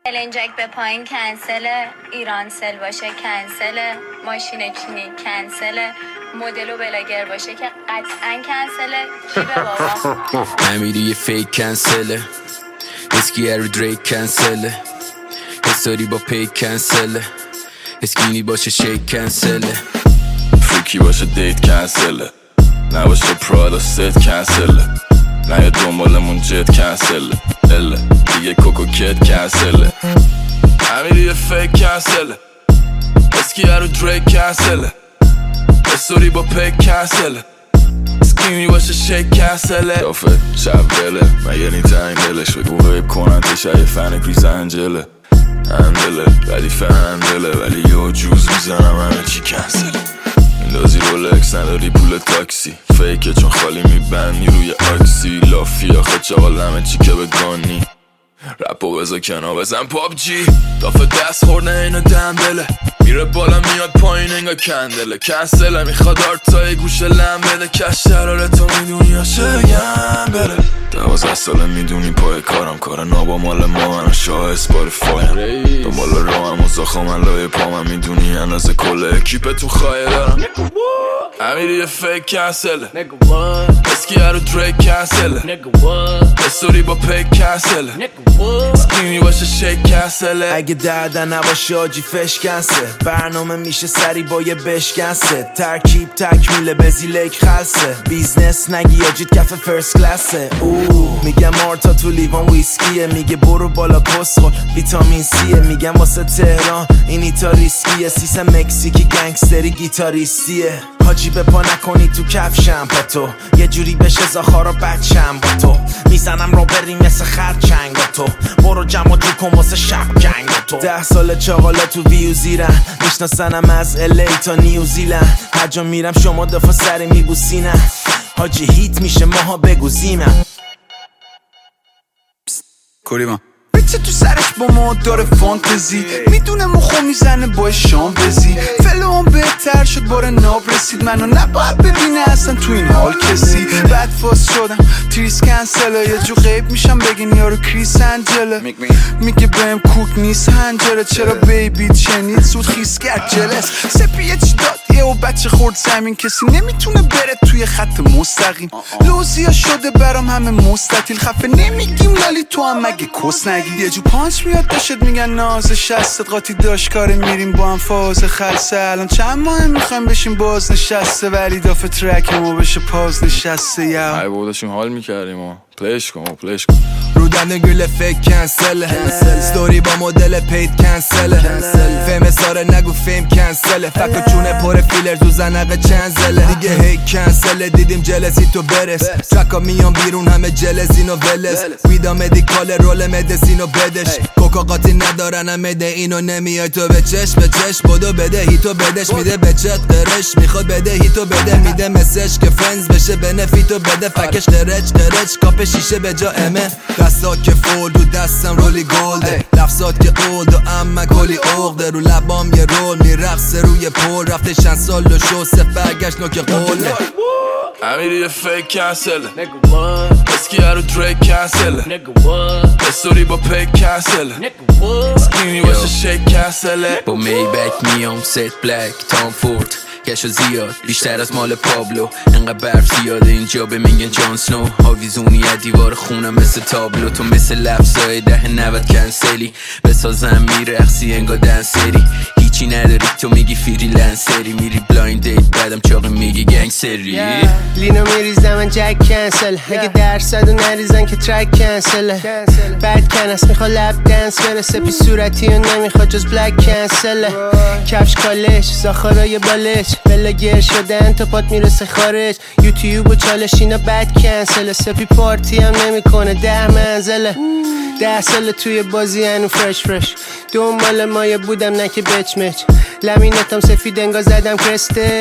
النجک به پایین کنسله، ایران سل باشه کنسله، ماشین چینی کنسله، مدل و بلاگر باشه که قطعا کنسله. کی به بابا نمیری یه فیک کنسله، اسکی رو دریک کنسله، حساری با پیک کنسله، اسکینی باشه شیک کنسله، فریکی باشه دیت کنسله، نباشه پرادا ست کنسله، نه دنبالمون جت کنسله، اله دیگه کوکو کت کنسله، امیری یه فیک کنسله، اسکی رو دریک کنسله، استوری با پیک کنسله، اسکینی باشه شیک کنسله، دافه شب بله مگه نیتنگ دلش بگو غیب کنن تشه فن کریس انجله اندله ردیفه اندله ولی یه جوز میزنم همه چی کنسله، میندازی رولکس نداری پول تاکسی، فیکه چون خالی میبندی روی آکسی، لافی آخه چاقال همه چی که بگانی، رپو بزا کنار بزن پابجی، دافه دست خورده اینو دنبله، میره بالا میاد پایین انگا کندله، کنسله میخواد آرتای گوشه لم بده، کش شرارتو میدونی یا شگم بره، 12 ساله میدونی پای کارم کار نابا مال ما من شاه اسپاریفایم، دنبال راهم و زاخا من لای پا من میدونی اندازه کل اکیپتون خواهی دارم، امیری یه فیک کنسله، اسکی رو دریک کنسله، استوری با پیک کنسله، اسکینی باشه شیک کنسله، اگه دردن نباشه آجی فش کنسه، برنامه میشه سری با یه بشکنسه، ترکیب تکمیله بزی لیک خلصه، بیزنس نگی آجید کف فرست کلاسه، میگم مارتا تو لیوان ویسکیه، میگه برو بالا کسخل ویتامین سیه، میگم واسه تهران این ایتا ریسکیه، سیسم مکزیکی گنگستری گیتاریستیه، حاجی به پا نکنی تو کفشم با تو، یه جوری بشه زاخارا بچم با تو، میزنم رو بریم مثل خرچنگ با تو، برو جمع جو کن واسه شب جنگ با تو، 10 سال چاقالا تو ویو زیرن، میشناسنم از الی تا نیوزیلند، هر جا میرم شما دفعه سری میبوسینم، حاجی هیت میشه ماها بگو زیمم کوریما بچه تو سرش با ما داره فانتزی، میدونه مخو میزنه با شام بزی، فلوم بهتر شد باره ناب رسید، منو نباید ببینه اصلا تو این حال کسی، بعد فاس شدم تریس کنسله، یه جو غیب میشم بگین یارو کریس انجله، میگه بهم کوک نیست هنجره، چرا بیبی چنید زود خیس کرد جلس، سپیه چی داد یه و بچه خورد زمین، کسی نمیتونه بره توی خط مستقیم، لوزیا شده برام همه مستطیل، خفه نمیگیم لالی تو هم مگه کس نگی، یه جو پانچ میاد داشت میگن ناز شستت قاطی داشت کاره میریم با هم فاز خلصه، الان چند ماه میخوایم بشیم باز نشسته، ولی دافه ترک ما بشه پاز نشسته، یا ای بودشیم حال میکردیم و پلیش کن رودن گل فیک کنسله، ستوری با مدل پید کنسله، فیم ساره نگو فیم کنسله، فکر چونه پر فیلر تو زنقه چنزله، دیگه هی کنسله دیدیم جلسی تو برس، ترکا میان بیرون همه جلسینو ولس، ویدا مدیکال رول مدسینو بدش، کوکا قاطی ندارن هم مده اینو نمیای تو به چش بدو بده هیتو بدش، میده به چت قرش میخواد بده هیتو بده، میده مسج که فرنز بشه بنفیتو بده، فکش قرچ کاپ شیشه به جا امه، دستات که فولد و دستم رولی گلده، لفظات که اولد و اما کلی اغده، رو لبام یه رول میرقصه روی پول، رفته چند سال و شو برگشت نوک قوله، امیری یه فیک کنسله، اسکی رو دریک کنسله، استوری با پیک کنسله، اسکینی باشه شیک کنسله، با میبک میام ست بلک تام فورد، کشو زیاد بیشتر از مال پابلو، انقدر برف زیاده اینجا به میگن جان سنو، آویزونی از دیوار خونم مثل تابلو، تو مثل لفظای 10-90 کنسلی، بسازم میرقصی انگا دنسری، هیچی نداری تو میگی فریلنسری، میری بلایند دیت بعدم چاقی میگی گنگسری، لینو میریزم من جک کنسل، اگه درصدو نریزن که ترک کنسله، بعد کنس میخوا لب دنس برسه، پی صورتی و نمیخوا جز بلک کنسله، کفش کالش زاخارای بالش، بلاگر شدن تا پات میرسه خارج، یوتیوب و چالش اینا بد کنسله، سپی پارتی هم نمیکنه 10 منزله، 10 سال توی بازی هنو فرش دنبال مایه بودم نه که بچ مچ، لمینتم سفید انگا زدم کرسته،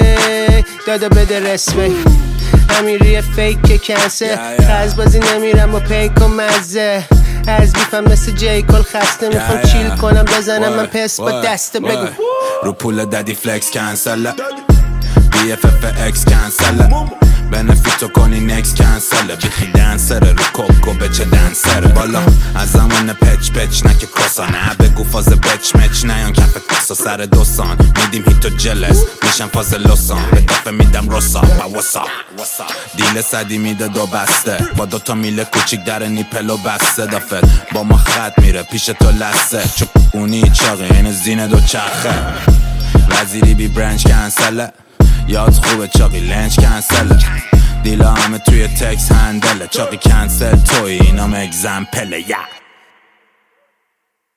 دادا بده رسمه، امیری فیک کنسه، خز بازی نمیرم با پیک و مزه، از بیفم مثل جیکل خسته، میخوام چیل کنم بزنم من پس با دسته، بگو رو پول دادی فلکس کنسله، BFF اکس کنسله، بنفیتو کنی نکس کنسله بیخی دنسره رو کوکو بچه دنسره بالا از زمان پچ نه که کسا نه بگو فاز بچ مچ نیان کف کسا سر دوستان میدیم هیتو جلس میشم فاز لسان به دفعه میدم رسا با وسا دیل صدی میده دو بسته با دوتا میله کوچیک در نیپلو بسته دفعه با ما خط میره پیش تو لسه چپونی چاقی این زین دو چرخه وزیری بی برنج کنسله یاد خوبه چاقی لنج کنسله دیلا همه توی تکس هندله چاقی کنسل توی اینام اگزمپله